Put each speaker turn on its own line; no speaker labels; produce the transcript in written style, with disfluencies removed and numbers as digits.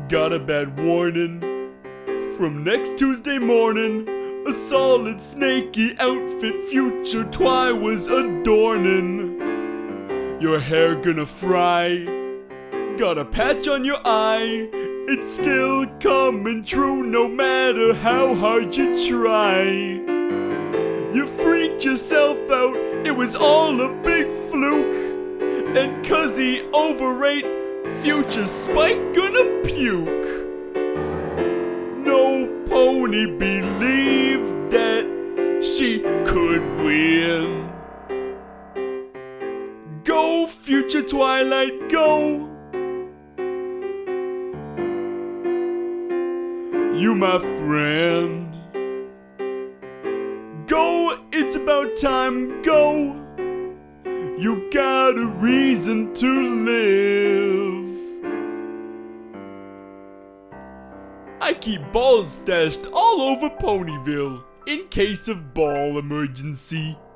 Got a bad warning from next Tuesday morning. A solid snaky outfit future Twi was adorning. Your hair gonna fry. Got a patch on your eye. It's still coming true no matter how hard you try. You freaked yourself out, it was all a big fluke. And 'cause he overrate, future Spike gonna puke. No pony believed that she could win. Go, future Twilight, go! You my friend. Go, it's about time, go. You got a reason to live. I keep balls stashed all over Ponyville in case of ball emergency.